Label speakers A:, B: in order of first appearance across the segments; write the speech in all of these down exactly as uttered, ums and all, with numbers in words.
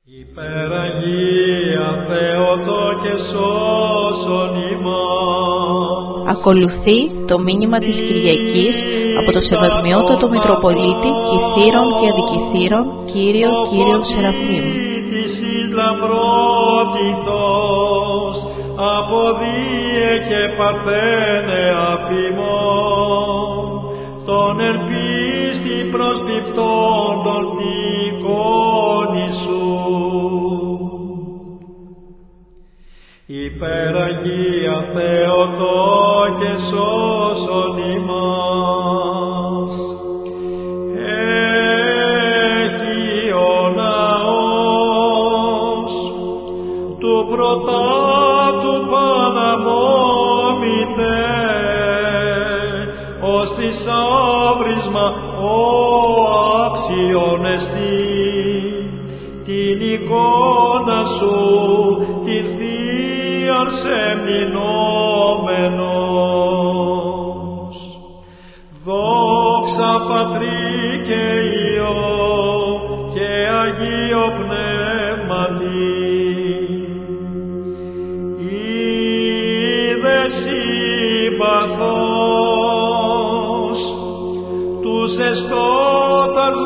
A: Υπεραγία Θεότο και σώσον ημάς.
B: Ακολουθεί το μήνυμα της Κυριακής από το Σεβασμιότατο Μητροπολίτη Κιθήρων και Αντικιθήρων Κύριο Κύριο Σεραφείμ.
A: Της λαμπρότητος αποδίε και παρθένε αφημών των ελπίστη προσπιπτών των τικόνι σου. Υπεραγία Θεότο και σώσον ημάς. Έχει ο ναός του πρωτάτου Παναμόμητε ως της αύρισμα ο άξιον εστί την εικόνα σου την θείαν σεμνηνόμενος. Δόξα Πατρί και Υιό και Αγίο Πνεύματι. Είδε συμπαθώς τους εστώτας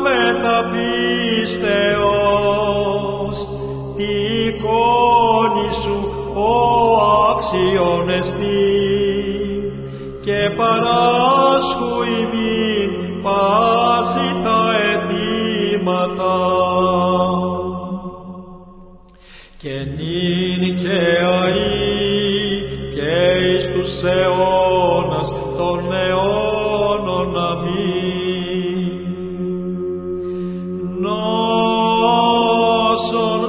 A: μεταπίστεως τη εικόνη σου ο άξιον εστί και παράσχου ημίν πάση τα αιτήματα και νυν και αεί και εις τους αιώνας των αιώνων. Αμήν. Νόσον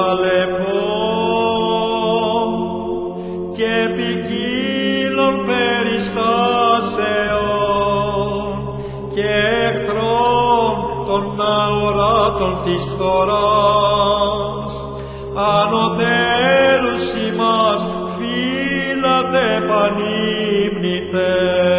A: χαλεπών και ποικίλων περιστάσεων και εχθρών των αοράτων της φθοράς ανωτέρους ημάς φύλατε πανύμνητε.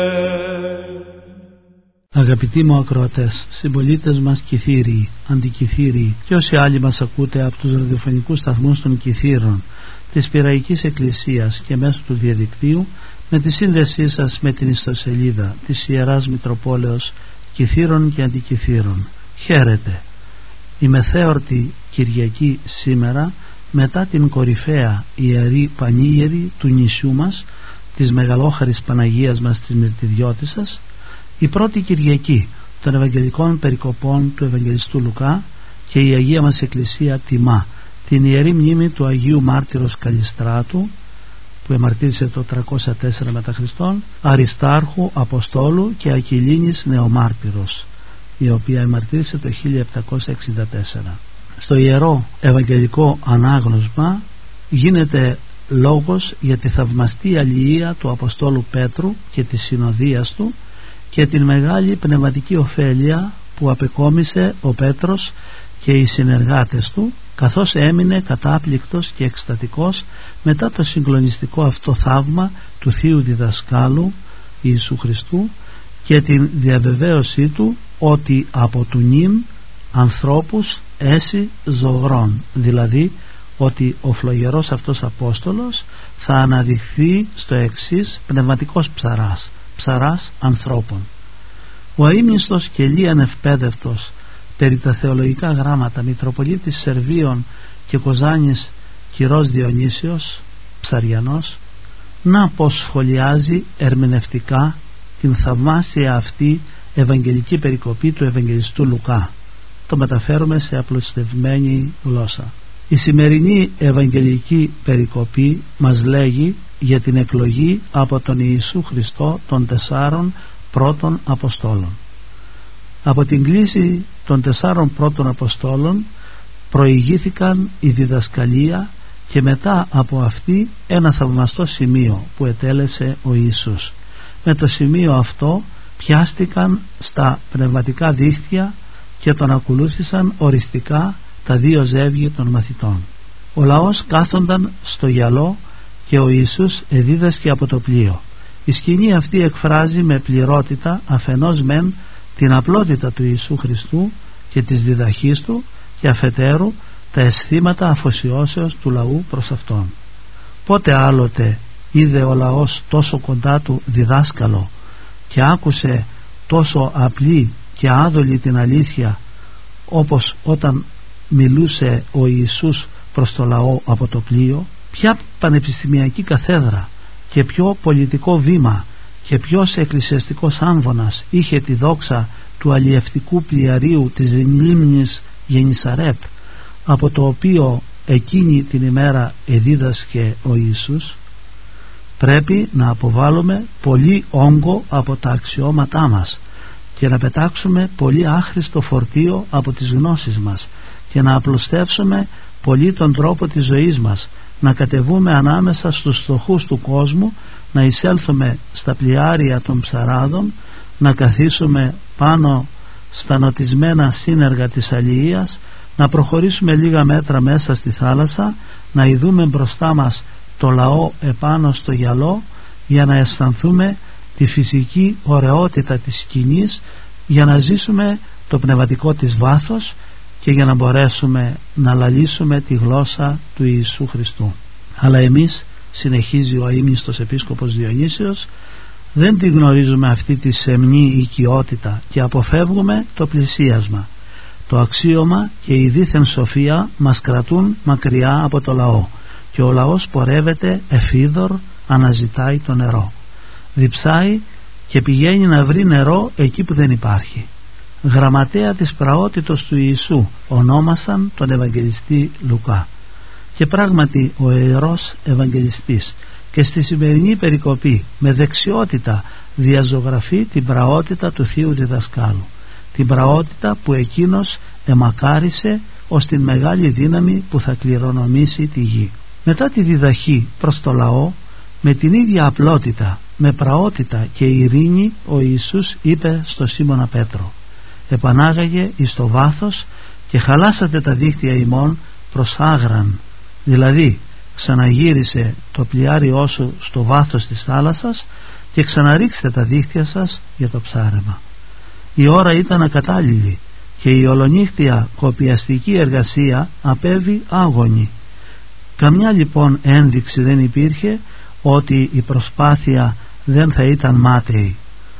C: Αγαπητοί μου ακροατές, συμπολίτες μας Κιθύριοι, Αντικιθύριοι και όσοι άλλοι μας ακούτε από τους ραδιοφωνικούς σταθμούς των Κιθύρων, της Πειραϊκής Εκκλησίας και μέσω του διαδικτύου, με τη σύνδεσή σας με την ιστοσελίδα της Ιεράς Μητροπόλεως Κιθύρων και Αντικιθύρων. Χαίρετε! Η μεθέορτη Κυριακή σήμερα, μετά την κορυφαία Ιερή Πανήγερη του νησιού μας, της Μεγαλόχαρης Παναγίας μας της Μυρτιδιώτισσας, η πρώτη Κυριακή των Ευαγγελικών Περικοπών του Ευαγγελιστού Λουκά, και η Αγία μας Εκκλησία τιμά την Ιερή Μνήμη του Αγίου Μάρτυρος Καλιστράτου, που εμαρτύρησε το τριακόσια τέσσερα μετά Χριστόν, Αριστάρχου Αποστόλου και Ακυλίνης Νεομάρτυρος, η οποία εμαρτύρησε το χίλια επτακόσια εξήντα τέσσερα. Στο Ιερό Ευαγγελικό Ανάγνωσμα γίνεται λόγος για τη θαυμαστή αλληλεία του Αποστόλου Πέτρου και της συνοδείας του και την μεγάλη πνευματική ωφέλεια που απεκόμισε ο Πέτρος και οι συνεργάτες του, καθώς έμεινε κατάπληκτος και εκστατικός μετά το συγκλονιστικό αυτό θαύμα του Θείου Διδασκάλου Ιησού Χριστού και την διαβεβαίωσή του ότι από του νυν ανθρώπους έσυ ζωγρών, δηλαδή ότι ο φλογερός αυτός Απόστολος θα αναδειχθεί στο εξής πνευματικός ψαράς, ψαράς ανθρώπων. Ο αείμνηστος και λίαν ευπαίδευτος περί τα θεολογικά γράμματα Μητροπολίτης Σερβίων και Κοζάνης Κυρός Διονύσιος Ψαριανός, να πως σχολιάζει ερμηνευτικά την θαυμάσια αυτή Ευαγγελική περικοπή του Ευαγγελιστού Λουκά. Το μεταφέρουμε σε απλουστευμένη γλώσσα. Η σημερινή Ευαγγελική περικοπή μας λέγει για την εκλογή από τον Ιησού Χριστό των τεσσάρων πρώτων Αποστόλων. Από την κλίση των τεσσάρων πρώτων Αποστόλων προηγήθηκαν η διδασκαλία και μετά από αυτή ένα θαυμαστό σημείο που ετέλεσε ο Ιησούς. Με το σημείο αυτό πιάστηκαν στα πνευματικά δίχτυα και τον ακολούθησαν οριστικά τα δύο ζεύγη των μαθητών. Ο λαός κάθονταν στο γυαλό και ο Ιησούς εδίδασκε από το πλοίο. Η σκηνή αυτή εκφράζει με πληρότητα αφενός μεν την απλότητα του Ιησού Χριστού και της διδαχής του και αφετέρου τα αισθήματα αφοσιώσεως του λαού προς Αυτόν. Πότε άλλοτε είδε ο λαός τόσο κοντά του διδάσκαλο και άκουσε τόσο απλή και άδολη την αλήθεια, όπως όταν μιλούσε ο Ιησούς προς το λαό από το πλοίο? Ποια πανεπιστημιακή καθέδρα και ποιο πολιτικό βήμα και ποιος εκκλησιαστικός άμβονας είχε τη δόξα του αλλιευτικού πλοιαρίου της λίμνης Γενισαρέτ, από το οποίο εκείνη την ημέρα εδίδασκε ο Ιησούς? Πρέπει να αποβάλουμε πολύ όγκο από τα αξιώματά μας και να πετάξουμε πολύ άχρηστο φορτίο από τις γνώσεις μας και να απλουστεύσουμε πολύ τον τρόπο της ζωής μας, να κατεβούμε ανάμεσα στους φτωχούς του κόσμου, να εισέλθουμε στα πλοιάρια των ψαράδων, να καθίσουμε πάνω στα νοτισμένα σύνεργα της αλληλείας, να προχωρήσουμε λίγα μέτρα μέσα στη θάλασσα, να ειδούμε μπροστά μας το λαό επάνω στο γυαλό, για να αισθανθούμε τη φυσική ωραιότητα της σκηνής, για να ζήσουμε το πνευματικό της βάθος και για να μπορέσουμε να λαλήσουμε τη γλώσσα του Ιησού Χριστού. Αλλά εμείς, συνεχίζει ο αείμνηστος επίσκοπος Διονύσιος, δεν τη γνωρίζουμε αυτή τη σεμνή οικειότητα και αποφεύγουμε το πλησίασμα. Το αξίωμα και η δίθεν σοφία μας κρατούν μακριά από το λαό και ο λαός πορεύεται εφίδωρ, αναζητάει το νερό, διψάει και πηγαίνει να βρει νερό εκεί που δεν υπάρχει. Γραμματέα της πραότητος του Ιησού ονόμασαν τον Ευαγγελιστή Λουκά, και πράγματι ο ιερός Ευαγγελιστής και στη σημερινή περικοπή με δεξιότητα διαζωγραφεί την πραότητα του Θείου Διδασκάλου, την πραότητα που εκείνος εμακάρισε ως την μεγάλη δύναμη που θα κληρονομήσει τη γη. Μετά τη διδαχή προς το λαό, με την ίδια απλότητα, με πραότητα και ειρήνη, ο Ιησούς είπε στο Σίμωνα Πέτρο: επανάγαγε εις το βάθος και χαλάσατε τα δίχτυα ημών προς άγραν, δηλαδή ξαναγύρισε το πλοιάριό σου στο βάθος της θάλασσας και ξαναρίξτε τα δίχτυα σας για το ψάρεμα. Η ώρα ήταν ακατάλληλη και η ολονύχτια κοπιαστική εργασία απέβη άγωνη. Καμιά λοιπόν ένδειξη δεν υπήρχε ότι η προσπάθεια δεν θα ήταν μάταιη.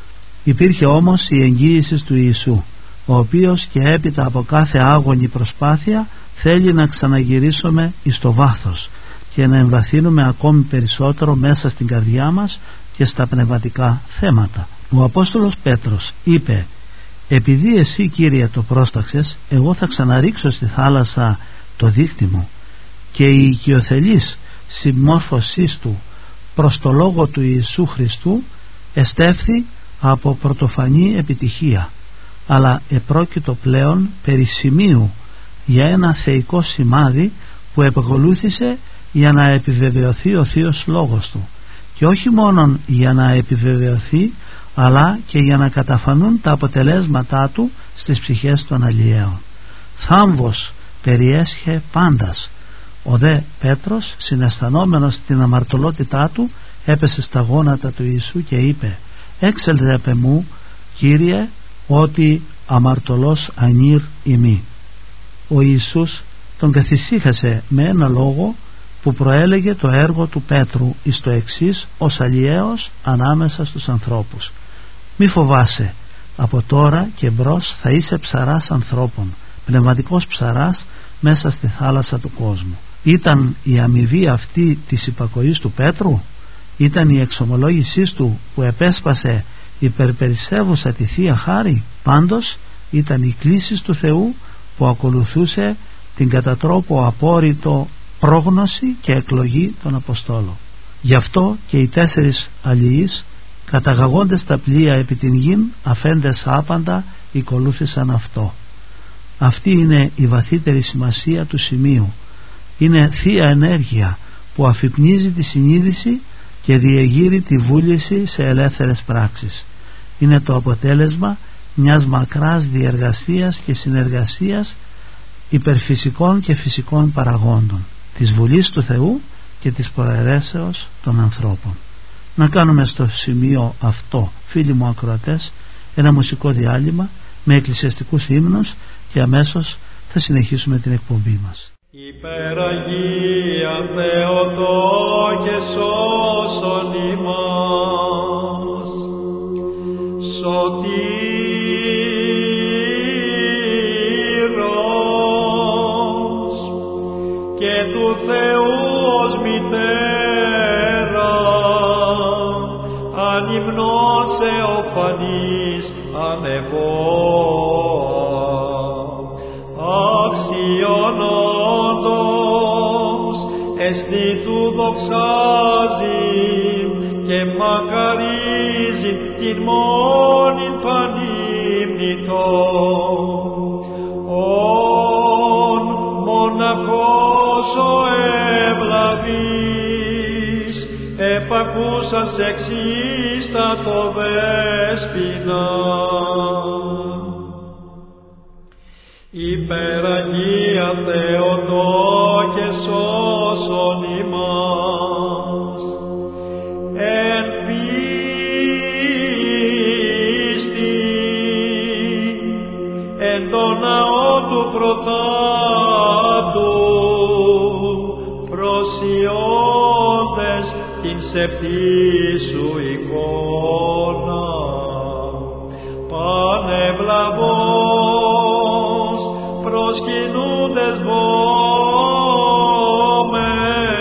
C: Υπήρχε όμως η εγγύηση του Ιησού, ο οποίος και έπειτα από κάθε άγωνη προσπάθεια θέλει να ξαναγυρίσουμε εις το βάθος και να εμβαθύνουμε ακόμη περισσότερο μέσα στην καρδιά μας και στα πνευματικά θέματα. Ο Απόστολος Πέτρος είπε: επειδή εσύ, Κύριε, το πρόσταξες, εγώ θα ξαναρίξω στη θάλασσα το δίχτυ μου. Και η οικειοθελής συμμόρφωσής του προς το λόγο του Ιησού Χριστού εστέφθη από πρωτοφανή επιτυχία, αλλά επρόκειτο πλέον περί σημείου για ένα θεϊκό σημάδι που επακολούθησε για να επιβεβαιωθεί ο Θείος Λόγος του, και όχι μόνον για να επιβεβαιωθεί, αλλά και για να καταφανούν τα αποτελέσματά του στις ψυχές των αλλιέων. Θάμβος περιέσχε πάντας. Ο δε Πέτρος, συναισθανόμενος την αμαρτωλότητά του, έπεσε στα γόνατα του Ιησού και είπε: έξελθε επ' εμού, Κύριε, ότι αμαρτωλός ανήρ ημί. Ο Ιησούς τον καθησύχασε με ένα λόγο που προέλεγε το έργο του Πέτρου εις το εξής ως αλλιέος ανάμεσα στους ανθρώπους: μη φοβάσαι, από τώρα και μπρος θα είσαι ψαράς ανθρώπων, πνευματικός ψαράς μέσα στη θάλασσα του κόσμου. Ήταν η αμοιβή αυτή της υπακοής του Πέτρου? Ήταν η εξομολόγησή του που επέσπασε υπερπερισέβουσα τη Θεία Χάρη? Πάντως ήταν η κλήση του Θεού που ακολουθούσε την κατά τρόπο απόρριτο πρόγνωση και εκλογή των Αποστόλων. Γι' αυτό και οι τέσσερις αλληλείς, καταγαγόντες τα πλοία επί την γην, αφέντες άπαντα ακολούθησαν αυτό. Αυτή είναι η βαθύτερη σημασία του σημείου. Είναι θεία ενέργεια που αφυπνίζει τη συνείδηση και διεγείρει τη βούληση σε ελεύθερες πράξεις. Είναι το αποτέλεσμα μιας μακράς διεργασίας και συνεργασίας υπερφυσικών και φυσικών παραγόντων, της βουλής του Θεού και της προαιρέσεως των ανθρώπων. Να κάνουμε στο σημείο αυτό, φίλοι μου ακροατές, ένα μουσικό διάλειμμα με εκκλησιαστικούς ύμνους και αμέσως θα συνεχίσουμε την εκπομπή μας.
A: Υπεραγία Θεοτό και σώσον ημάς, σωτήρος και του Θεού ως μητέρα, ανυμνός εωφανής ανεβόα, αξιονόντος εστί του δοξάζει και μακαρίζει την μόνην πανύμνητον. Ον μοναχός ο ευλαβής, επακούσας εξίστατο δέσποινα. Υπεραγία Θεοτό και σώσον ημάς, εν πίστη, εν το ναό του Πρωτάτου, προσιώντες την σεπτή σου εικόνα, πανευλαβώς προσκυνούντες βόμε,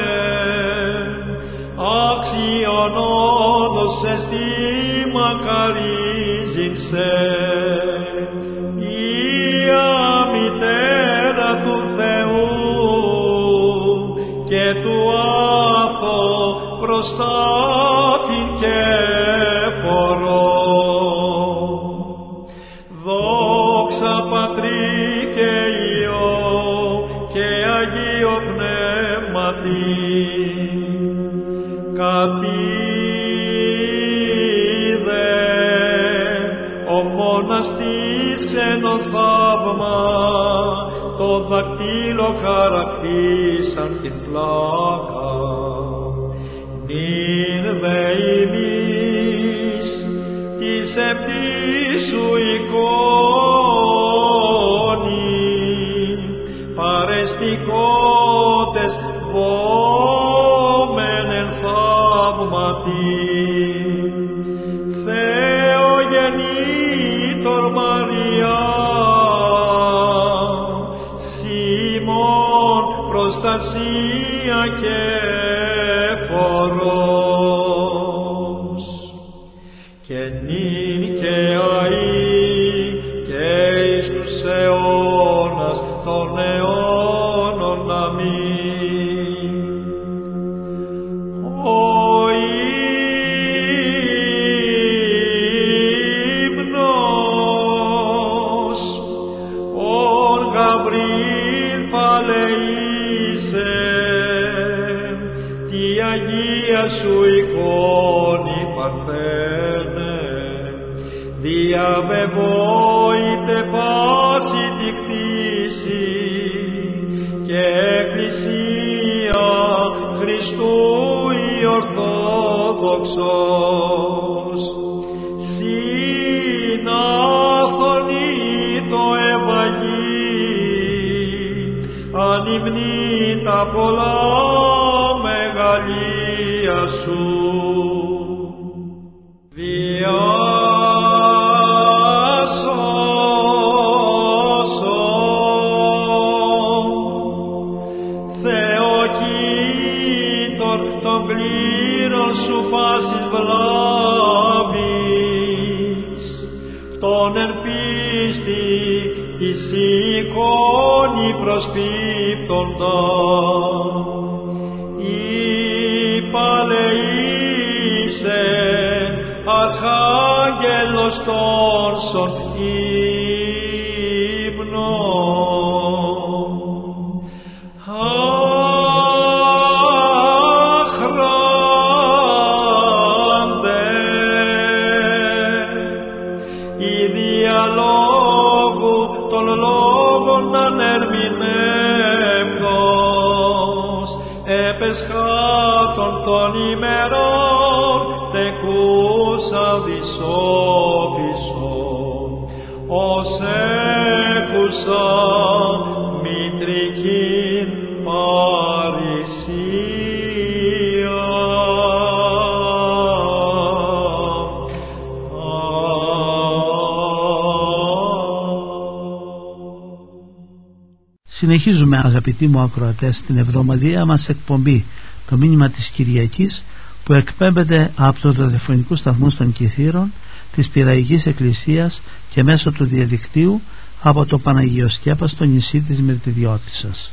A: αξιονόντος εστί μακαρίζειν σε, Υιά μητέρα του Θεού και του άθω προστάτην και φορώ. Δόξα Πατρί και Υιό και Αγίο Πνεύματι, κατήδε ο μοναστής ξένον θαύμα, το δακτύλο χαρακτήσαν την πλάκα. Νυν δε ημείς της επτής σου εικόνη, παρεστικότες βόμεν εν θαύματι, Θεογεννήτωρ Μαριά, Σίμων προστασία και φορός, και νυν και αεί και εις τους αιώνας των αιώνων. Αμήν. Ο ύμνος, ον Γαβριήλ παλαιείσαι, τη Αγία σου εικόνη παρθένε, διαβεβόητε πάση τη κτήση και εκκλησία Χριστού η Ορθόδοξος, συνάθωνη το Ευαγγί, ανυμνεί τα πολλά μεγαλεία σου. Τον κλήρον σου πάσης βλάβης, τον εν πίστη της εικόνη προσπίπτοντα, υπαλεείσαι αρχάγγελος τόρσον ύμνον. Επεσχάτων των ημερών τεκούσα δυσόπισον, ως έκουσα μητρικήν
C: Συνεχίζουμε, αγαπητοί μου ακροατές, την εβδομαδιαία μας εκπομπή, το μήνυμα της Κυριακής, που εκπέμπεται από το ραδιοφωνικό σταθμό των Κιθήρων της Πειραϊκής Εκκλησίας και μέσω του διαδικτύου από το Παναγιοσκέπαστο νησί της Μυρτιδιώτισσας.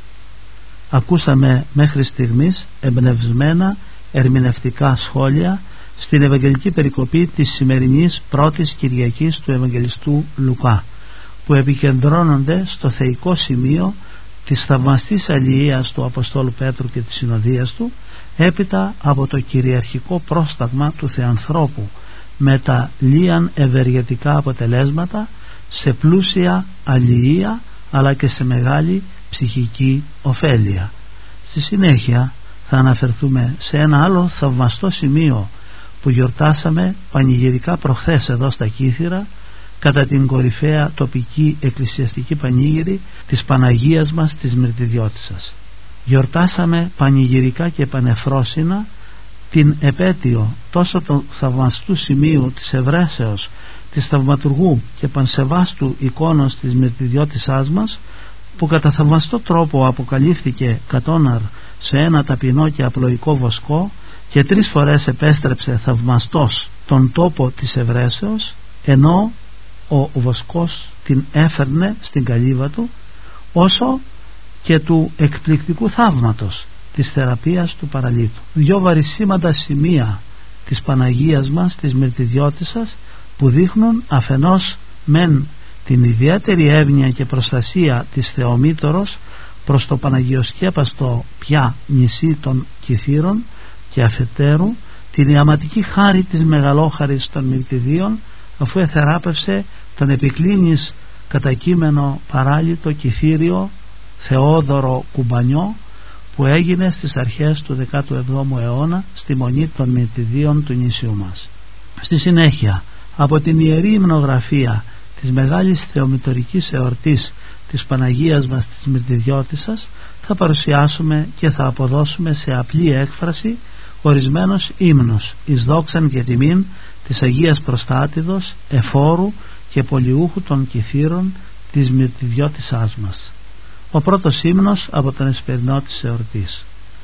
C: Ακούσαμε μέχρι στιγμής εμπνευσμένα ερμηνευτικά σχόλια στην Ευαγγελική περικοπή της σημερινής πρώτης Κυριακής του Ευαγγελιστού Λουκά, που επικεντρώνονται στο θεϊκό σημείο της θαυμαστής αλληλείας του Αποστόλου Πέτρου και της συνοδείας του, έπειτα από το κυριαρχικό πρόσταγμα του Θεανθρώπου με τα λίαν ευεργετικά αποτελέσματα σε πλούσια αλληλεία αλλά και σε μεγάλη ψυχική ωφέλεια. Στη συνέχεια θα αναφερθούμε σε ένα άλλο θαυμαστό σημείο που γιορτάσαμε πανηγυρικά προχθές εδώ στα Κύθυρα, κατά την κορυφαία τοπική εκκλησιαστική πανήγυρη της Παναγίας μας της Μυρτιδιώτισσας. Γιορτάσαμε πανηγυρικά και πανεφρόσινα την επέτειο τόσο του θαυμαστού σημείου της ευρέσεως της θαυματουργού και πανσεβάστου εικόνος της Μυρτιδιώτισσάς μας, που κατά θαυμαστό τρόπο αποκαλύφθηκε κατώναρ σε ένα ταπεινό και απλοϊκό βοσκό και τρεις φορές επέστρεψε θαυμαστός τον τόπο της ευρέσεως, ενώ ο βοσκός την έφερνε στην καλύβα του, όσο και του εκπληκτικού θαύματος της θεραπείας του παραλίτου. Δυο βαρισίμαντα σημεία της Παναγίας μας της Μυρτιδιώτισσας, που δείχνουν αφενός μεν την ιδιαίτερη εύνοια και προστασία της Θεομήτωρος προς το Παναγιοσκέπαστο πια νησί των Κιθήρων, και αφετέρου την ιαματική χάρη της μεγαλόχαρης των Μυρτιδίων, αφού εθεράπευσε τον επικλίνης κατακείμενο παράλυτο Κιθήριο Θεόδωρο Κουμπανιό, που έγινε στις αρχές του δέκατου εβδόμου αιώνα στη μονή των Μυρτιδίων του νησιού μας. Στη συνέχεια, από την Ιερή Υμνογραφία της Μεγάλης Θεομητορικής Εορτής της Παναγίας μας της Μυρτιδιώτισσας, θα παρουσιάσουμε και θα αποδώσουμε σε απλή έκφραση ορισμένους ύμνους εις δόξαν και τιμήν της Αγίας Προστάτηδος, εφόρου και πολιούχου των Κιθήρων της Μυρτιδιώτισσάς μας. Ο πρώτος ύμνος από τον εσπερινό της εορτής: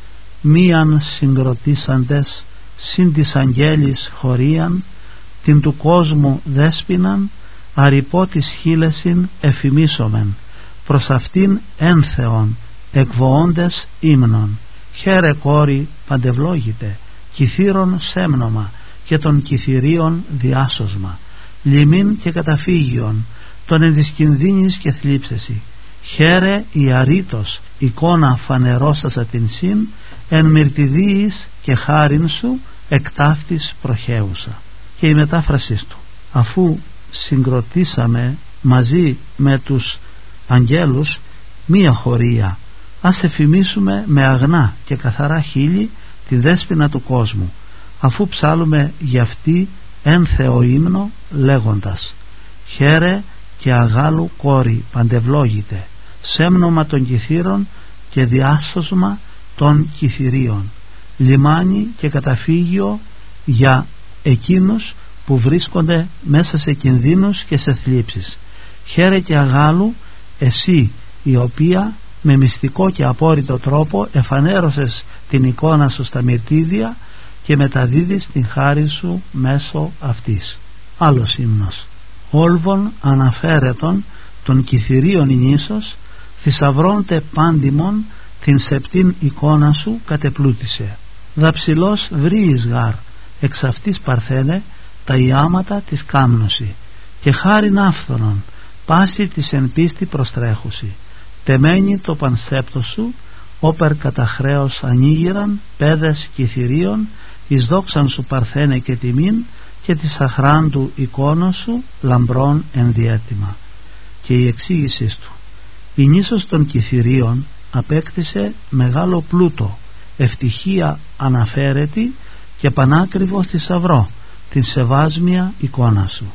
C: μίαν συγκροτήσαντες συν της αγγέλης χωρίαν, την του κόσμου δέσποιναν, αρυπό της χείλεσιν εφημίσομεν, προς αυτήν ένθεον εκβοώντες ύμνων. Χαίρε κόρη παντευλόγητε, Κιθήρων σέμνομα και των Κιθυρίων διάσωσμα, λιμήν και καταφύγιον των ενδυσκινδύνης και θλίψεση. Χαίρε η αρήτος εικόνα φανερώσασα την συν, εν μυρτιδίης και χάριν σου εκτάφτης προχέουσα. Και η μετάφρασή του: αφού συγκροτήσαμε μαζί με τους αγγέλους μία χωρία, ας εφημίσουμε με αγνά και καθαρά χείλη τη δέσποινα του κόσμου, αφού ψάλουμε για αυτή ένθεο ύμνο λέγοντας: χαίρε και αγάλου κόρη παντευλόγητε, σέμνομα των Κιθήρων και διάσωσμα των Κιθυρίων, λιμάνι και καταφύγιο για εκείνους που βρίσκονται μέσα σε κινδύνους και σε θλίψεις. Χαίρε και αγάλου εσύ, η οποία με μυστικό και απόρριτο τρόπο εφανέρωσες την εικόνα σου στα μυρτίδια και μεταδίδεις την χάρη σου μέσω αυτής. Άλλος ύμνος: όλβων αναφέρετον των Κιθυρίων η νήσος, θησαυρώντε πάντιμον την σεπτήν εικόνα σου κατεπλούτησε. Δαψιλός βρίης γάρ, εξ αυτής παρθένε τα ιάματα της κάμνωση, και χάριν άφθονον πάση της εν πίστη προστρέχουση. Τεμένη το πανσέπτο σου, όπερ κατά χρέος ανήγηραν πέδες Κιθυρίων, εις δόξαν σου παρθένε και τιμήν, και της αχράντου εικόνος σου λαμπρών ενδιέτοιμα. Και η εξήγησή του: η νήσος των Κιθυρίων απέκτησε μεγάλο πλούτο, ευτυχία αναφέρετη και πανάκριβο θησαυρό, την σεβάσμια εικόνα σου,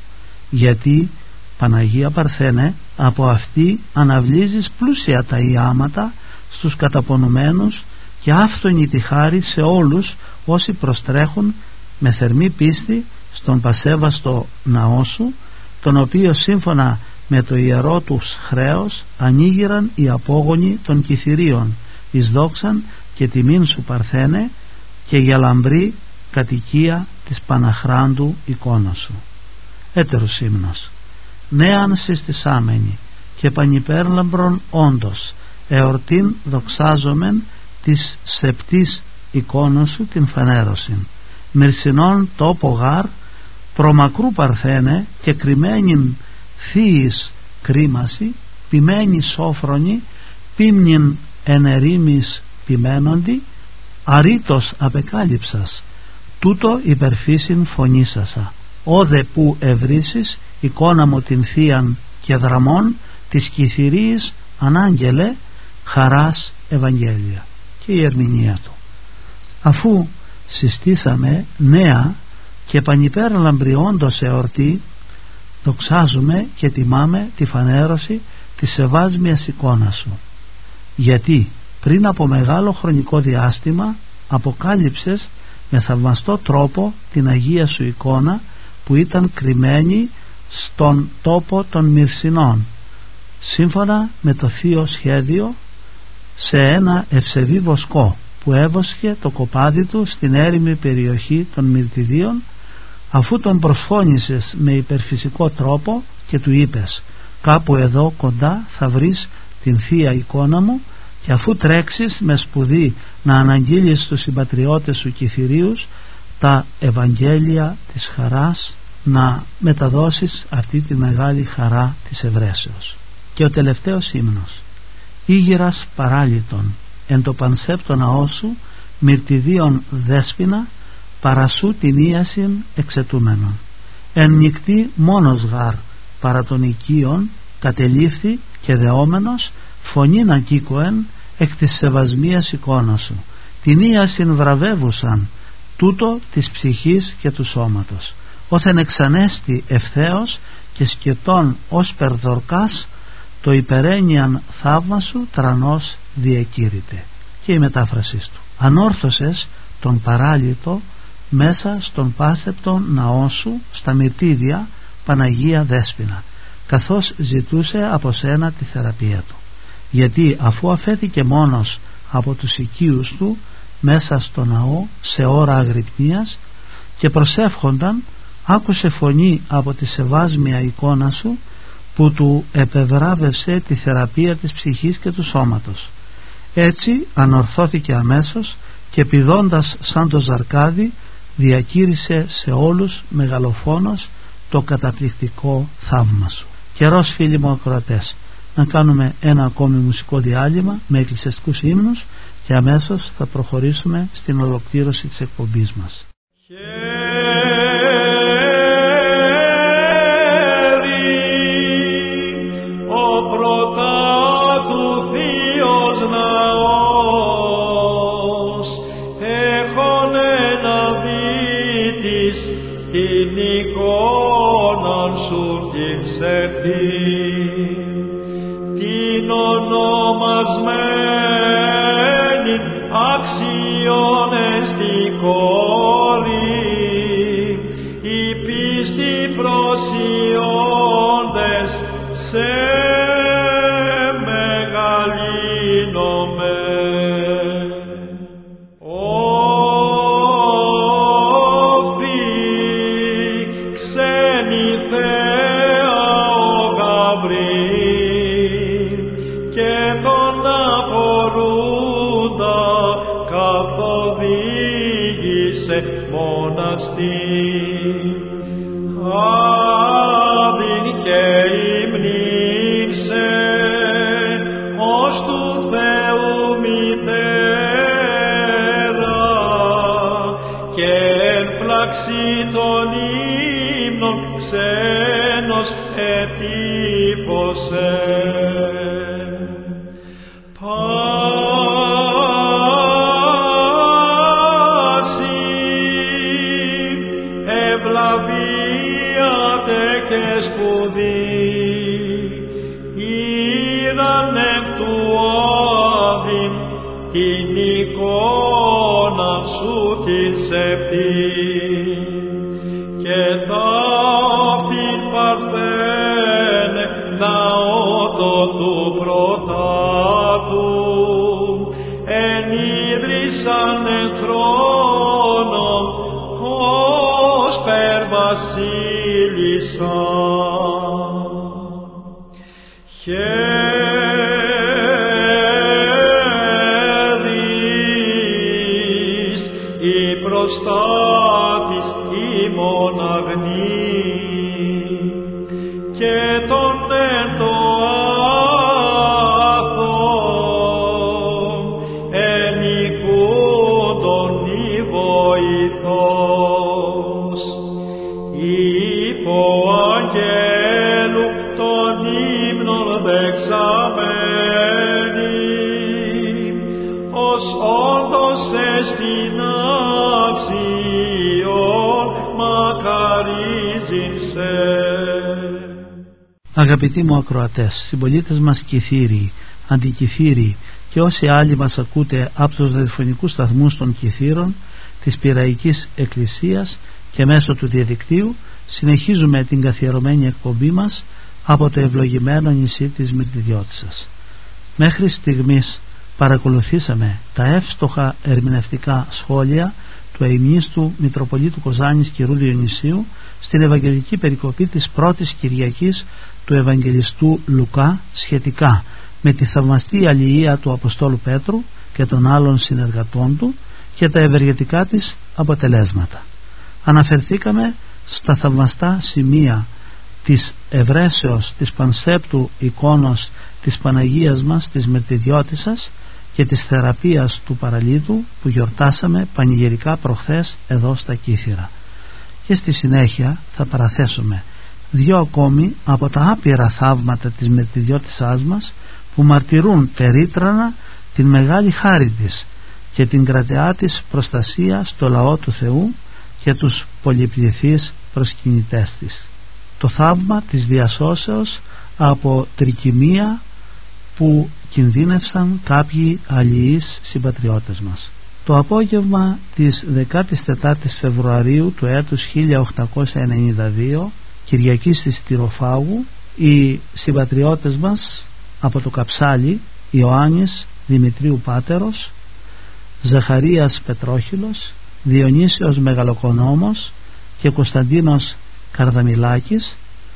C: γιατί Παναγία Παρθένε από αυτή αναβλύζεις πλούσια τα ιάματα στους καταπονουμένους και άφθονη τη χάρη σε όλους όσοι προστρέχουν με θερμή πίστη στον πασέβαστο ναό σου, τον οποίο σύμφωνα με το ιερό τους χρέος ανοίγηραν οι απόγονοι των Κιθυρίων εις δόξαν και τιμήν σου Παρθένε και για λαμπρή κατοικία της Παναχράντου εικόνα σου. Έτερος ύμνος. Νέαν συστησάμενοι και πανυπέρλαμπρον όντως εορτήν δοξάζομεν της σεπτής εικόνος σου την φανέρωσιν. Μυρσινών τόπο γάρ προμακρού Παρθένε και κρυμμένην θείης κρίμαση ποιμένη σόφρονη πίμνην εν ερήμης ποιμένοντι αρήτως απεκάλυψας τούτο υπερφύσιν φωνήσασα όδε που ευρύσεις εικόνα μου την θείαν και δραμών της Κιθυρίης ανάγγελε χαράς Ευαγγέλια. Και η ερμηνεία του. Αφού συστήσαμε νέα και πανυπέρλαμπριόντος εορτή, δοξάζουμε και τιμάμε τη φανέρωση της ευάσμιας εικόνας σου, γιατί πριν από μεγάλο χρονικό διάστημα αποκάλυψες με θαυμαστό τρόπο την Αγία σου εικόνα που ήταν κρυμμένη στον τόπο των Μυρσινών σύμφωνα με το θείο σχέδιο σε ένα ευσεβή βοσκό που έβοσκε το κοπάδι του στην έρημη περιοχή των Μυρτιδίων, αφού τον προσφώνησες με υπερφυσικό τρόπο και του είπες κάπου εδώ κοντά θα βρεις την θεία εικόνα μου, και αφού τρέξεις με σπουδή να αναγγείλεις στους συμπατριώτες σου Κιθυρίους τα Ευαγγέλια της χαράς, να μεταδώσεις αυτή τη μεγάλη χαρά της ευρέσεως. Και ο τελευταίος ύμνος. Ήγηρας παράλυτον εν το πανσέπτο ναό σου μυρτιδίων δέσποινα παρασού την ίασιν εξετούμενον. Εν νυκτή μόνος γάρ παρά των οικείων κατελήφθη και δεόμενος φωνήν ακήκοεν εκ της σεβασμίας εικόνα σου. Την ίασιν βραβεύουσαν τούτο της ψυχής και του σώματος. Όθεν εξανέστη ευθέως και σκετών ως περδορκάς το υπερένιαν θαύμα σου τρανός διεκήρυτε. Και η μετάφρασή του. Ανόρθωσες τον παράλυτο μέσα στον πάσεπτο ναό σου στα Μυρτίδια Παναγία Δέσποινα, καθώς ζητούσε από σένα τη θεραπεία του, γιατί αφού αφέθηκε μόνος από τους οικείους του μέσα στο ναό σε ώρα αγρυπνίας και προσεύχονταν, άκουσε φωνή από τη σεβάσμια εικόνα σου που του επευράβευσε τη θεραπεία της ψυχής και του σώματος. Έτσι ανορθώθηκε αμέσως και πηδώντας σαν το ζαρκάδι διακήρυσε σε όλους μεγαλοφόνος το καταπληκτικό θαύμα σου. Καιρός, φίλοι μου ακροατές, να κάνουμε ένα ακόμη μουσικό διάλειμμα με εκκλησιαστικούς ύμνους και αμέσως θα προχωρήσουμε στην ολοκλήρωση της εκπομπής μας.
A: Την ονομασμένη αξιών εστί κόρη, οι πίστοι προσιώντες σε μεγαλύνομαι. Όφη ξένη Θέα ο Γαβρίλ και τον απορούντα καθοδήγησε μοναστήρ. Άδειν και υμνήσε ως του Θεού μητέρα και εν πλαξί των ύμνων ξένος ετύπωσε. Την εικόνα σου την σεπτή και θα την Παρθένε να ήσανε θρόνον ως περ βασίλισσα. Χέρις η προστάτης ημών αγνή και τον εν το άθον ενικούντον η βοηθός υπό αγγέλου των ύμνων δεξαμένη ως όντως εστιν αξιών μακαρίζειν σε.
C: Αγαπητοί μου ακροατές, συμπολίτες μας Κηθήριοι, Αντικηθήριοι και όσοι άλλοι μας ακούτε από τους ραδιοφωνικούς σταθμούς των Κηθήρων της Πειραϊκής Εκκλησίας και μέσω του διαδικτύου, συνεχίζουμε την καθιερωμένη εκπομπή μας από το ευλογημένο νησί της Μυρτιδιώτισσας. Μέχρι στιγμής παρακολουθήσαμε τα εύστοχα ερμηνευτικά σχόλια του αημνίστου Μητροπολίτου Κοζάνης κ. Διονυσίου στην Ευαγγελική περικοπή της πρώτης Κυριακής του Ευαγγελιστού Λουκά σχετικά με τη θαυμαστή αλληλεία του Αποστόλου Πέτρου και των άλλων συνεργατών του και τα ευεργετικά της αποτελέσματα. Αναφερθήκαμε στα θαυμαστά σημεία της ευρέσεως της πανσέπτου εικόνος της Παναγίας μας της Μυρτιδιώτισσας και της θεραπείας του παραλίτου που γιορτάσαμε πανηγυρικά προχθές εδώ στα Κύθυρα. Και στη συνέχεια θα παραθέσουμε δύο ακόμη από τα άπειρα θαύματα της Μυρτιδιώτισσάς μας που μαρτυρούν περίτρανα την μεγάλη χάρη της και την κρατεά της προστασία στο λαό του Θεού και τους πολυπληθείς προσκυνητές της. Το θαύμα της διασώσεως από τρικυμία που κινδύνευσαν κάποιοι αλληλείς συμπατριώτες μας. Το απόγευμα της δεκάτης τετάρτης Φεβρουαρίου του έτους χίλια οκτακόσια ενενήντα δύο, Κυριακής της Τυροφάγου, οι συμπατριώτες μας από το Καψάλι, Ιωάννης Δημητρίου Πάτερος, Ζαχαρίας Πετρόχυλος, Διονύσιος Μεγαλοκονόμος και Κωνσταντίνος Καρδαμιλάκης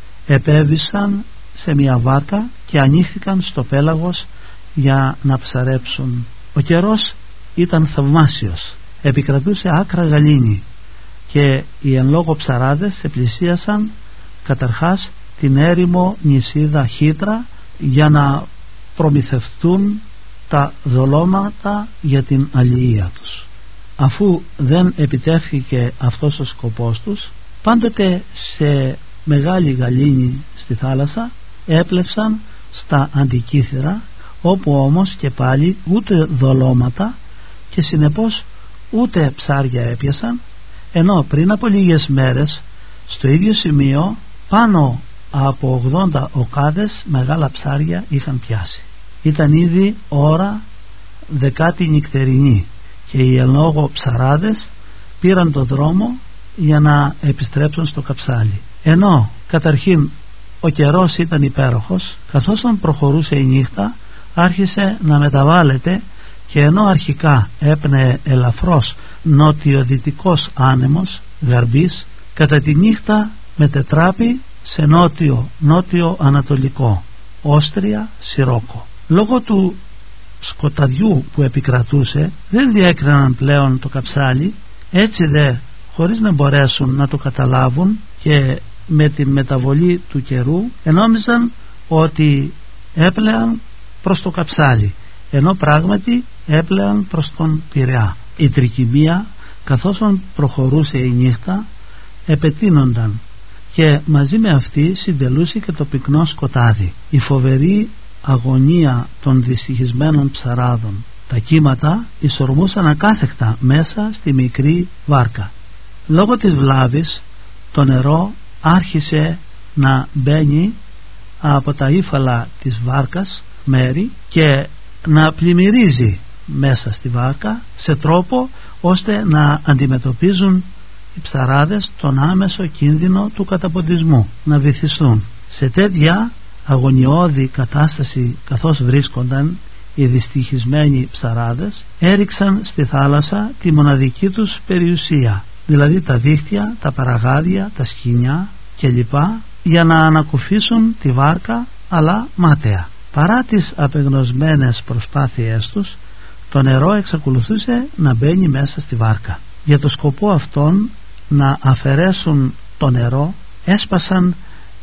C: επέβησαν σε μια βάρκα και ανοίχθηκαν στο πέλαγος για να ψαρέψουν. Ο καιρός ήταν θαυμάσιος, επικρατούσε άκρα γαλήνη και οι εν λόγω ψαράδες επλησίασαν καταρχάς την έρημο νησίδα Χήτρα για να προμηθευτούν τα δολώματα για την αλληλεία τους. Αφού δεν επιτεύχθηκε αυτός ο σκοπός τους, πάντοτε σε μεγάλη γαλήνη στη θάλασσα έπλεψαν στα Αντικύθυρα, όπου όμως και πάλι ούτε δολώματα και συνεπώς ούτε ψάρια έπιασαν, ενώ πριν από λίγες μέρες στο ίδιο σημείο πάνω από ογδόντα οκάδες μεγάλα ψάρια είχαν πιάσει. Ήταν ήδη ώρα δεκάτη νυχτερινή και οι εν λόγω ψαράδες πήραν το δρόμο για να επιστρέψουν στο Καψάλι. Ενώ καταρχήν ο καιρός ήταν υπέροχος, καθώς προχωρούσε η νύχτα άρχισε να μεταβάλλεται και ενώ αρχικά έπνεε ελαφρώς νότιο-δυτικός άνεμος γαρμπής, κατά τη νύχτα μετετράπη σε νότιο-νότιο-ανατολικό, Όστρια, Σιρόκο. Λόγω του σκοταδιού που επικρατούσε δεν διέκριναν πλέον το Καψάλι, έτσι δε χωρίς να μπορέσουν να το καταλάβουν και με την μεταβολή του καιρού ενόμιζαν ότι έπλεαν προς το Καψάλι, ενώ πράγματι έπλεαν προς τον Πειραιά. Η τρικυμία καθώς προχωρούσε η νύχτα επετείνονταν και μαζί με αυτή συντελούσε και το πυκνό σκοτάδι. Η φοβερή αγωνία των δυστυχισμένων ψαράδων, τα κύματα εισορμούσαν ακάθεκτα μέσα στη μικρή βάρκα. Λόγω της βλάβης το νερό άρχισε να μπαίνει από τα ύφαλα της βάρκας μέρη και να πλημμυρίζει μέσα στη βάρκα σε τρόπο ώστε να αντιμετωπίζουν οι ψαράδες τον άμεσο κίνδυνο του καταποντισμού, να βυθιστούν. Σε τέτοια αγωνιώδη κατάσταση καθώς βρίσκονταν οι δυστυχισμένοι ψαράδες έριξαν στη θάλασσα τη μοναδική τους περιουσία, δηλαδή τα δίχτυα, τα παραγάδια, τα σκοινιά κλπ, για να ανακουφίσουν τη βάρκα, αλλά μάταια. Παρά τις απεγνωσμένες προσπάθειές τους, το νερό εξακολουθούσε να μπαίνει μέσα στη βάρκα. Για το σκοπό αυτόν, να αφαιρέσουν το νερό, έσπασαν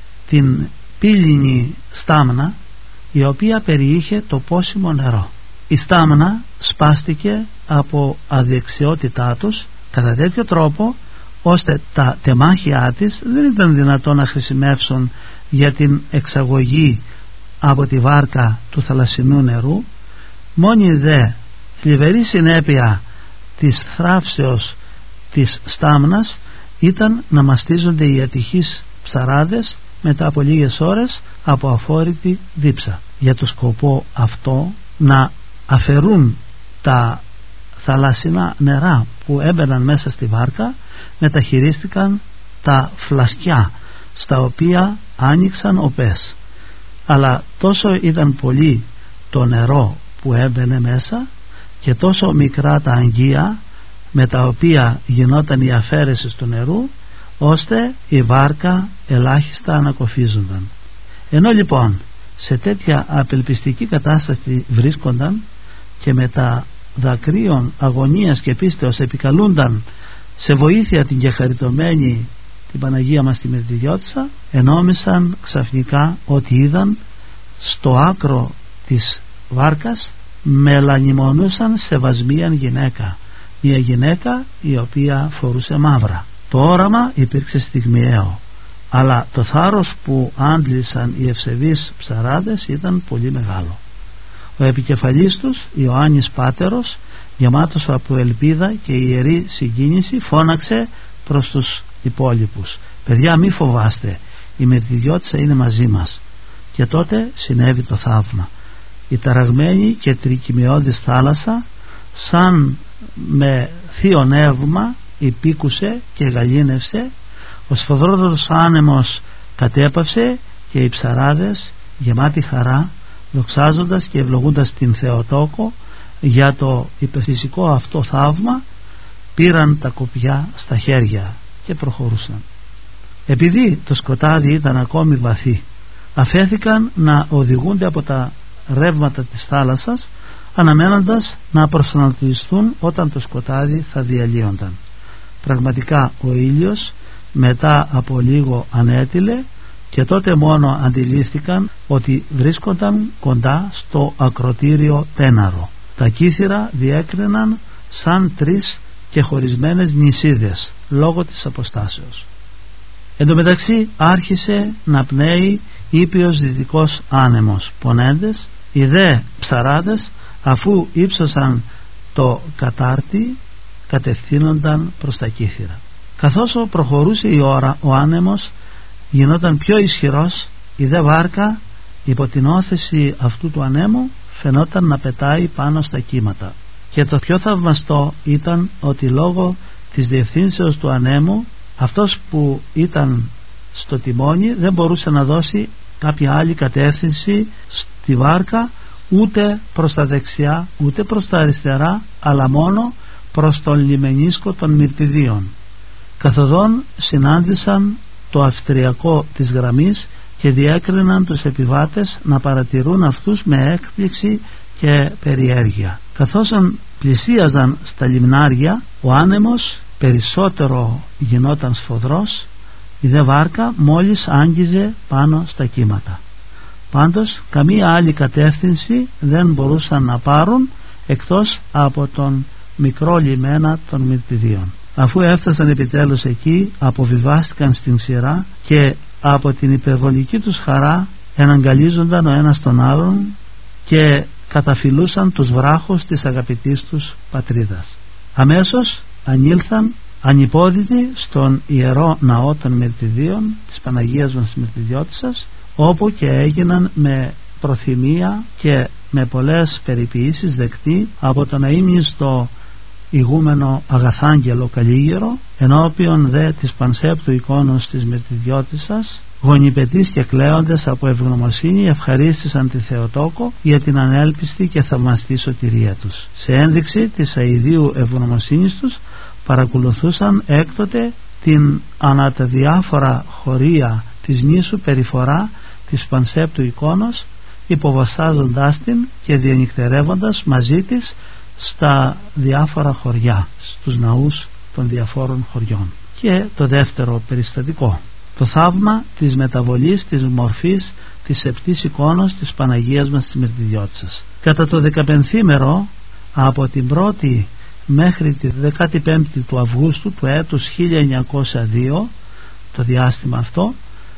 C: την πύληνη στάμνα, η οποία περιείχε το πόσιμο νερό. Η στάμνα σπάστηκε από αδεξιότητά τους κατά τέτοιο τρόπο, ώστε τα τεμάχια της δεν ήταν δυνατόν να χρησιμεύσουν για την εξαγωγή από τη βάρκα του θαλασσινού νερού. Μόνη δε θλιβερή συνέπεια της θράψεως της στάμνας ήταν να μαστίζονται οι ατυχείς ψαράδες μετά από λίγες ώρες από αφόρητη δίψα. Για το σκοπό αυτό, να αφαιρούν τα θαλασσινά νερά που έμπαιναν μέσα στη βάρκα, μεταχειρίστηκαν τα φλασκιά στα οποία άνοιξαν οπές. Αλλά τόσο ήταν πολύ το νερό που έμπαινε μέσα και τόσο μικρά τα αγγεία με τα οποία γινόταν η αφαίρεση του νερού, ώστε η βάρκα ελάχιστα ανακοφίζονταν. Ενώ λοιπόν σε τέτοια απελπιστική κατάσταση βρίσκονταν και με τα δακρύων αγωνίας και πίστεως επικαλούνταν σε βοήθεια την κεχαριτωμένη την Παναγία μας τη Μυρτιδιώτισσα, ενόμισαν ξαφνικά ότι είδαν στο άκρο της βάρκας μελανιμονούσαν σε βασμίαν γυναίκα, μια γυναίκα η οποία φορούσε μαύρα. Το όραμα υπήρξε στιγμιαίο, αλλά το θάρρος που άντλησαν οι ευσεβείς ψαράδες ήταν πολύ μεγάλο. Ο επικεφαλής τους, Ιωάννης Πάτερος, γεμάτος από ελπίδα και ιερή συγκίνηση, φώναξε προς τους υπόλοιπους: «Παιδιά, μη φοβάστε, η Μυρτιδιώτισσα είναι μαζί μας». Και τότε συνέβη το θαύμα. Η ταραγμένη και τρικυμιώδης θάλασσα, σαν με θείο νεύμα, υπήκουσε και γαλήνευσε, ο σφοδρότερος άνεμος κατέπαυσε και οι ψαράδες, γεμάτοι χαρά, δοξάζοντας και ευλογούντας την Θεοτόκο για το υπερφυσικό αυτό θαύμα, πήραν τα κοπιά στα χέρια και προχωρούσαν. Επειδή το σκοτάδι ήταν ακόμη βαθύ, αφέθηκαν να οδηγούνται από τα ρεύματα της θάλασσας, αναμένοντας να προσανατολιστούν όταν το σκοτάδι θα διαλύονταν. Πραγματικά ο ήλιος μετά από λίγο ανέτειλε και τότε μόνο αντιλήφθηκαν ότι βρίσκονταν κοντά στο ακροτήριο Τέναρο. Τα κύθυρα διέκριναν σαν τρεις και χωρισμένες νησίδες λόγω της αποστάσεως. Εν τω μεταξύ άρχισε να πνέει ήπιος δυτικός άνεμος. Πονέντες οι δε ψαράδες, αφού ύψωσαν το κατάρτι, κατευθύνονταν προς τα κύθυρα. Καθώς προχωρούσε η ώρα, ο άνεμος γινόταν πιο ισχυρός. Η δε βάρκα υπό την όθεση αυτού του ανέμου φαινόταν να πετάει πάνω στα κύματα. Και το πιο θαυμαστό ήταν ότι λόγω της διευθύνσεως του ανέμου, αυτός που ήταν στο τιμόνι δεν μπορούσε να δώσει κάποια άλλη κατεύθυνση στη βάρκα, ούτε προς τα δεξιά ούτε προς τα αριστερά, αλλά μόνο προς τον λιμενίσκο των Μυρτιδίων. Καθοδόν συνάντησαν το αυστριακό της γραμμής και διέκριναν τους επιβάτες να παρατηρούν αυτούς με έκπληξη και περιέργεια. Καθώς πλησίαζαν στα λιμνάρια, ο άνεμος περισσότερο γινόταν σφοδρός, η δε βάρκα μόλις άγγιζε πάνω στα κύματα. Πάντως καμία άλλη κατεύθυνση δεν μπορούσαν να πάρουν εκτός από τον μικρό λιμένα των Μυρτιδίων. Αφού έφτασαν επιτέλους εκεί, αποβιβάστηκαν στην σειρά και από την υπερβολική τους χαρά εναγκαλίζονταν ο ένας τον άλλον και καταφυλούσαν τους βράχους της αγαπητής τους πατρίδας. Αμέσως ανήλθαν ανυπόδητοι στον ιερό ναό των Μυρτιδίων της Παναγίας μας Μυρτιδιώτισσας, όπου και έγιναν με προθυμία και με πολλές περιποιήσεις δεκτοί από τον αείμνηστο ηγούμενο Αγαθάγγελο Καλίγερο, Ενώπιον δε της πανσέπτου εικόνος της μυρτιδιώτισσας, γονιπετής και κλαίοντες από ευγνωμοσύνη ευχαρίστησαν τη Θεοτόκο για την ανέλπιστη και θαυμαστή σωτηρία τους. Σε ένδειξη της αηδίου ευγνωμοσύνης τους παρακολουθούσαν έκτοτε την ανά τα διάφορα χωρία της νήσου περιφορά της πανσέπτου εικόνος, υποβασάζοντάς την και διανυκτερεύοντας μαζί της στα διάφορα χωριά, στους ναούς των διαφόρων χωριών. Και το δεύτερο περιστατικό, το θαύμα της μεταβολής της μορφής της σεπτής εικόνος της Παναγίας μας της Μυρτιδιώτισσας. Κατά το δεκαπενθήμερο από την πρώτη μέχρι τη δεκαπέμπτη του Αυγούστου του έτους χίλια εννιακόσια δύο, το διάστημα αυτό,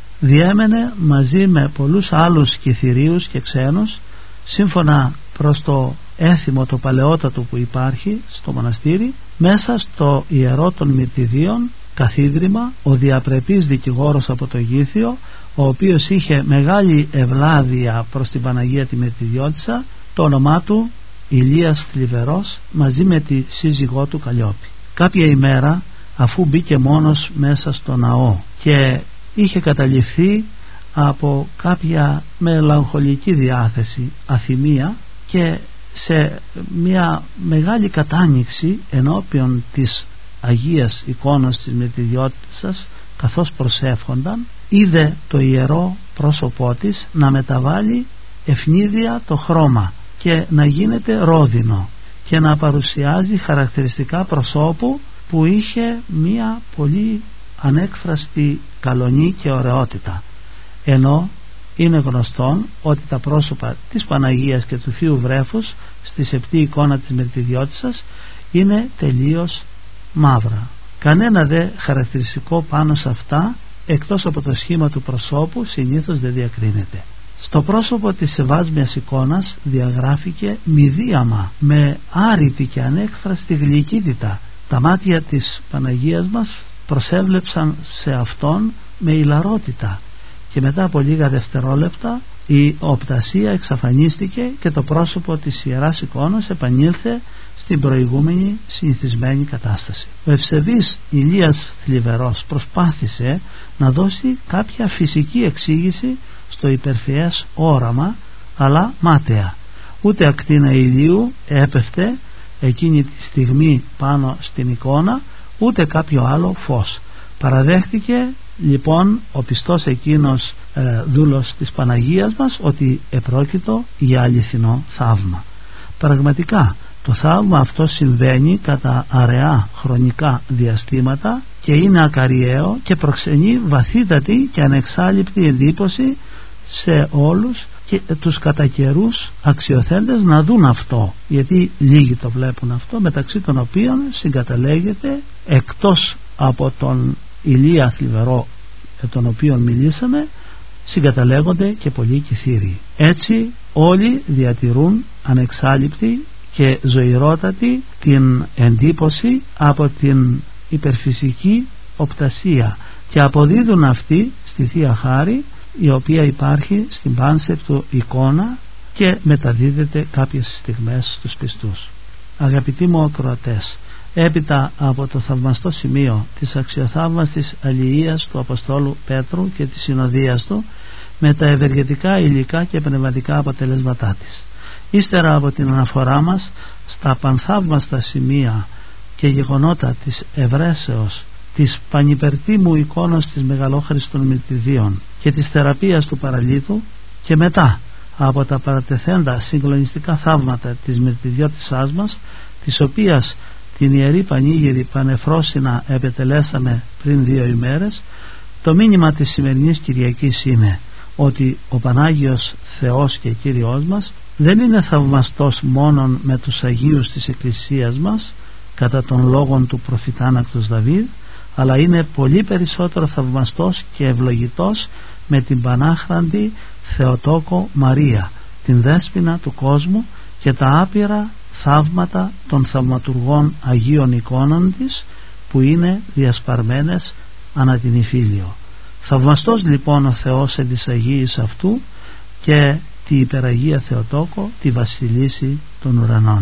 C: διέμενε μαζί με πολλούς άλλους κυθυρίους και ξένους, σύμφωνα προς το έθιμο το παλαιότατο που υπάρχει στο μοναστήρι, μέσα στο ιερό των Μυρτιδίων καθίδρυμα, ο διαπρεπής δικηγόρος από το Γήθιο, ο οποίος είχε μεγάλη ευλάβεια προς την Παναγία τη Μυρτιδιώτισσα, το όνομά του Ηλίας Θλιβερός, μαζί με τη σύζυγό του Καλλιόπη. Κάποια ημέρα, αφού μπήκε μόνος μέσα στο ναό και είχε καταληφθεί από κάποια μελαγχολική διάθεση, αθυμία, και σε μια μεγάλη κατάνοιξη ενώπιον της Αγίας εικόνας της Μυρτιδιώτισσας, καθώς προσεύχονταν, είδε το ιερό πρόσωπό της να μεταβάλει ευνίδια το χρώμα και να γίνεται ρόδινο και να παρουσιάζει χαρακτηριστικά προσώπου που είχε μια πολύ ανέκφραστη καλονή και ωραιότητα, ενώ είναι γνωστόν ότι τα πρόσωπα της Παναγίας και του Θείου Βρέφους στη σεπτή εικόνα της Μυρτιδιώτισσας είναι τελείως μαύρα. Κανένα δε χαρακτηριστικό πάνω σε αυτά εκτός από το σχήμα του προσώπου συνήθως δεν διακρίνεται. Στο πρόσωπο της Σεβάσμιας εικόνας διαγράφηκε μηδίαμα με άρρητη και ανέκφραστη γλυκύτητα. Τα μάτια της Παναγίας μας προσέβλεψαν σε αυτόν με ηλαρότητα και μετά από λίγα δευτερόλεπτα η οπτασία εξαφανίστηκε και το πρόσωπο της Ιεράς εικόνας επανήλθε στην προηγούμενη συνηθισμένη κατάσταση. Ο ευσεβής Ηλίας Θλιβερός προσπάθησε να δώσει κάποια φυσική εξήγηση στο υπερφυές όραμα, αλλά μάταια. Ούτε ακτίνα ηλίου έπεφτε εκείνη τη στιγμή πάνω στην εικόνα, ούτε κάποιο άλλο φως. Παραδέχτηκε λοιπόν ο πιστός εκείνος ε, δούλος της Παναγίας μας ότι επρόκειτο για αληθινό θαύμα. Πραγματικά το θαύμα αυτό συμβαίνει κατά αραιά χρονικά διαστήματα και είναι ακαριαίο και προξενεί βαθύτατη και ανεξάλληπτη εντύπωση σε όλους και τους κατά καιρούς αξιοθέντες να δουν αυτό, γιατί λίγοι το βλέπουν αυτό, μεταξύ των οποίων συγκαταλέγεται, εκτός από τον Ηλία Θλιβερό τον οποίον μιλήσαμε, συγκαταλέγονται και πολλοί κυθύριοι. Έτσι όλοι διατηρούν ανεξάλληπτη και ζωηρότατη την εντύπωση από την υπερφυσική οπτασία και αποδίδουν αυτή στη Θεία Χάρη, η οποία υπάρχει στην πάνσεπτο εικόνα και μεταδίδεται κάποιες στιγμές στους πιστούς. Αγαπητοί μου ακροατές, έπειτα από το θαυμαστό σημείο της αξιοθαύμαστης αλληλείας του Αποστόλου Πέτρου και της συνοδείας του με τα ευεργετικά υλικά και πνευματικά αποτελέσματά της, ύστερα από την αναφορά μας στα πανθαύμαστα σημεία και γεγονότα της ευρέσεως της πανυπερτίμου εικόνας της Μεγαλόχαρης των Μυρτιδίων και της θεραπείας του παραλίτου, και μετά από τα παρατεθέντα συγκλονιστικά θαύματα της Μυρτιδιώτισσάς μας, της οποίας την Ιερή Πανήγυρη πανεφρόσινα επετελέσαμε πριν δύο ημέρες, το μήνυμα της σημερινής Κυριακής είναι ότι ο Πανάγιος Θεός και Κύριος μας δεν είναι θαυμαστός μόνον με τους Αγίους της Εκκλησίας μας κατά των λόγων του προφητάνακτος Δαβίδ, αλλά είναι πολύ περισσότερο θαυμαστός και ευλογητός με την Πανάχραντη Θεοτόκο Μαρία, την δέσποινα του κόσμου, και τα άπειρα θαύματα των θαυματουργών Αγίων εικόνων της που είναι διασπαρμένες ανά την Ιφίλιο. Θαυμαστός λοιπόν ο Θεός εν της Αγίης αυτού και τη υπεραγία Θεοτόκο, τη βασιλίση των ουρανών.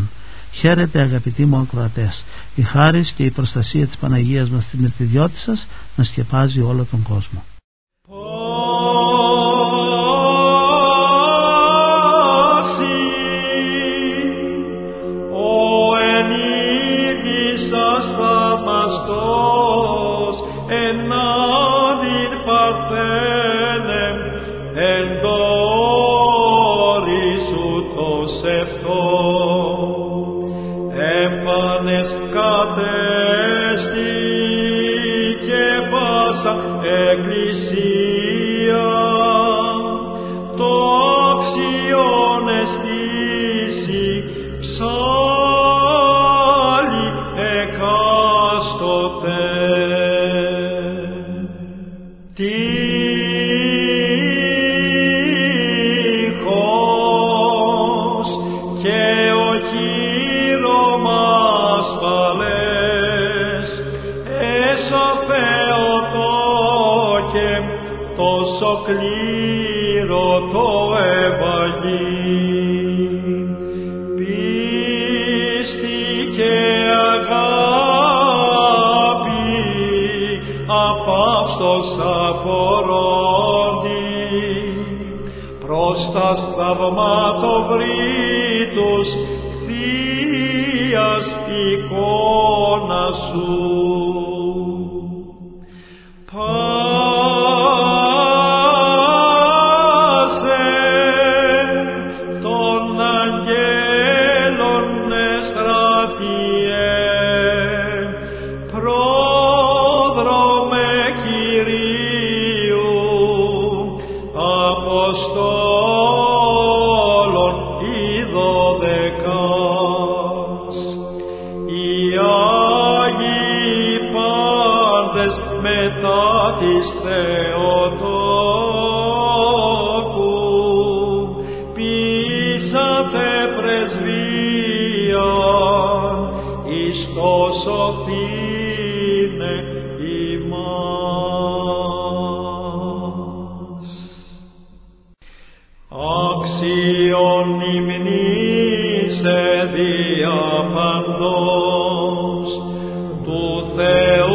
C: Χαίρετε αγαπητοί μου ακροατές. Η χάρις και η προστασία της Παναγίας μας στην μυθιδιώτη σας να σκεπάζει όλο τον κόσμο.
A: Θαυματοβρίτους Θείας εικόνα σου. Πάσε των αγγέλων εστρατιέ, πρόδρομε Κυρίου Αποστόλου της Θεοτόκου πείσατε πρεσβείαν εις το σωθήνε ημάς. Άξιον υμνήσε δια παντός του Θεού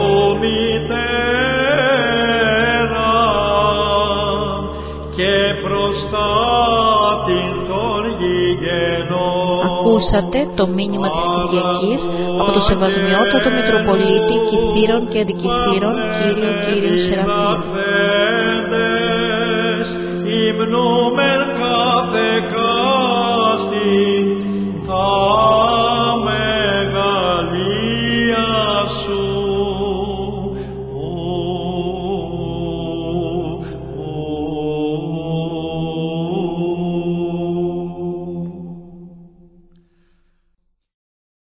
B: Ακούσατε το μήνυμα της Κυριακής από το Σεβασμιότατο Μητροπολίτη Κυθύρων και Αντικυθύρων Κύριο Κύριο Σεραφείμ.